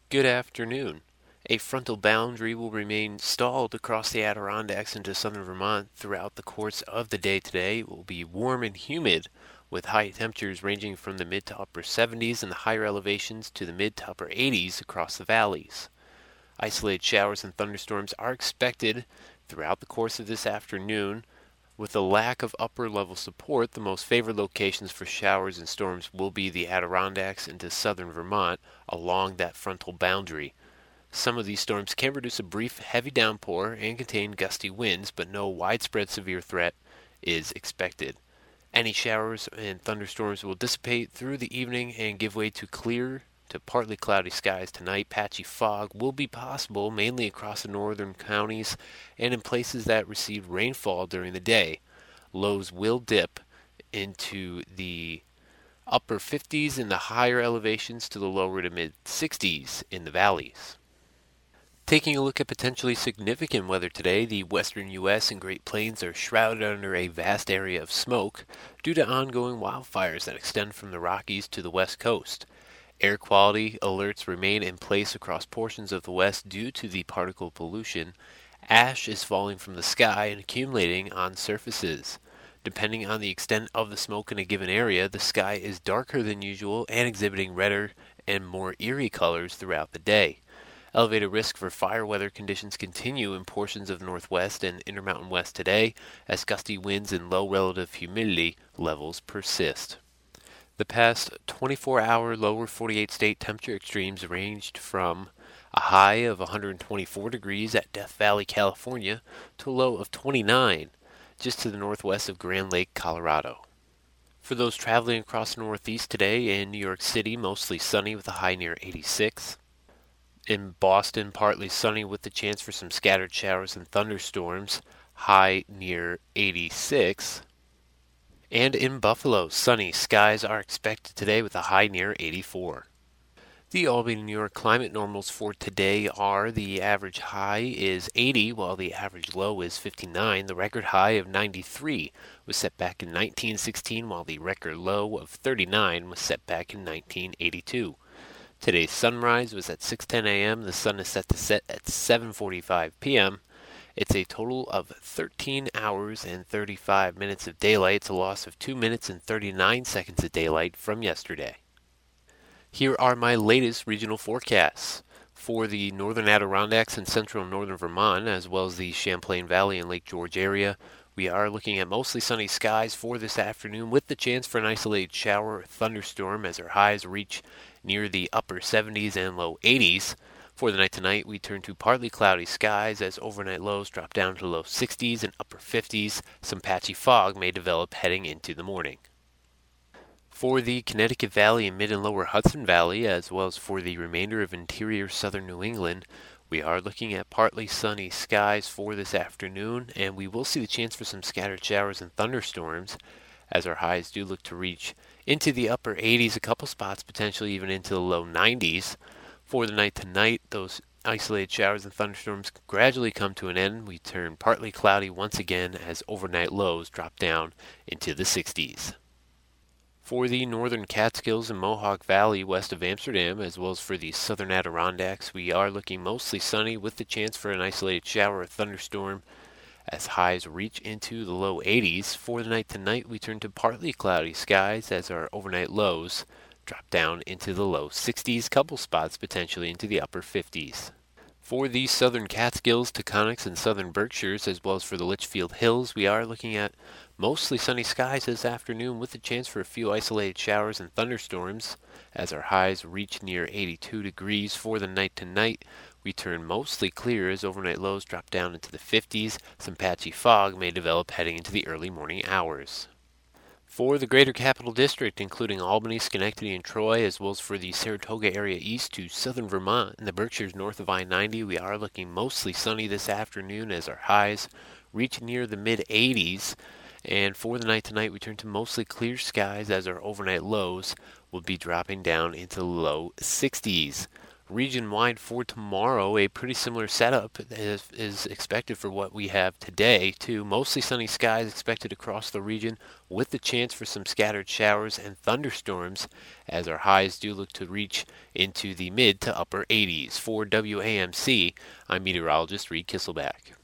Good afternoon. A frontal boundary will remain stalled across the Adirondacks into southern Vermont throughout the course of the day today. It will be warm and humid, with high temperatures ranging from the mid to upper 70s in the higher elevations to the mid to upper 80s across the valleys. Isolated showers and thunderstorms are expected throughout the course of this afternoon. With a lack of upper level support, the most favored locations for showers and storms will be the Adirondacks into southern Vermont along that frontal boundary. Some of these storms can produce a brief heavy downpour and contain gusty winds, but no widespread severe threat is expected. Any showers and thunderstorms will dissipate through the evening and give way to clear to partly cloudy skies tonight. Patchy fog will be possible mainly across the northern counties and in places that receive rainfall during the day. Lows will dip into the upper 50s in the higher elevations to the lower to mid 60s in the valleys. Taking a look at potentially significant weather today, the western U.S. and Great Plains are shrouded under a vast area of smoke due to ongoing wildfires that extend from the Rockies to the west coast. Air quality alerts remain in place across portions of the west due to the particle pollution. Ash is falling from the sky and accumulating on surfaces. Depending on the extent of the smoke in a given area, the sky is darker than usual and exhibiting redder and more eerie colors throughout the day. Elevated risk for fire weather conditions continue in portions of the northwest and intermountain west today as gusty winds and low relative humidity levels persist. The past 24-hour lower 48 state temperature extremes ranged from a high of 124 degrees at Death Valley, California, to a low of 29 just to the northwest of Grand Lake, Colorado. For those traveling across the northeast today, in New York City, mostly sunny with a high near 86. In Boston, partly sunny with the chance for some scattered showers and thunderstorms, high near 86. And in Buffalo, sunny skies are expected today with a high near 84. The Albany, New York climate normals for today are the average high is 80, while the average low is 59. The record high of 93 was set back in 1916, while the record low of 39 was set back in 1982. Today's sunrise was at 6:10 a.m. The sun is set to set at 7:45 p.m. It's a total of 13 hours and 35 minutes of daylight. It's a loss of 2 minutes and 39 seconds of daylight from yesterday. Here are my latest regional forecasts. For the northern Adirondacks and central northern Vermont, as well as the Champlain Valley and Lake George area, we are looking at mostly sunny skies for this afternoon with the chance for an isolated shower or thunderstorm as our highs reach near the upper 70s and low 80s. For the night tonight, we turn to partly cloudy skies as overnight lows drop down to low 60s and upper 50s. Some patchy fog may develop heading into the morning. For the Connecticut Valley and mid and lower Hudson Valley, as well as for the remainder of interior southern New England, we are looking at partly sunny skies for this afternoon, and we will see the chance for some scattered showers and thunderstorms as our highs do look to reach into the upper 80s, a couple spots potentially even into the low 90s. For the night tonight, those isolated showers and thunderstorms gradually come to an end. We turn partly cloudy once again as overnight lows drop down into the 60s. For the northern Catskills and Mohawk Valley west of Amsterdam, as well as for the southern Adirondacks, we are looking mostly sunny with the chance for an isolated shower or thunderstorm as highs reach into the low 80s. For the night tonight, we turn to partly cloudy skies as our overnight lows drop down into the low 60s, couple spots potentially into the upper 50s. For the southern Catskills, Taconics, and southern Berkshires, as well as for the Litchfield Hills, we are looking at mostly sunny skies this afternoon with the chance for a few isolated showers and thunderstorms as our highs reach near 82 degrees. For the night tonight, we turn mostly clear as overnight lows drop down into the 50s. Some patchy fog may develop heading into the early morning hours. For the Greater Capital District, including Albany, Schenectady, and Troy, as well as for the Saratoga area east to southern Vermont and the Berkshires north of I-90, we are looking mostly sunny this afternoon as our highs reach near the mid-80s. And for the night tonight, we turn to mostly clear skies as our overnight lows will be dropping down into the low 60s. Region-wide for tomorrow, a pretty similar setup is expected for what we have today, too. Mostly sunny skies expected across the region with the chance for some scattered showers and thunderstorms as our highs do look to reach into the mid to upper 80s. For WAMC, I'm meteorologist Reed Kisselback.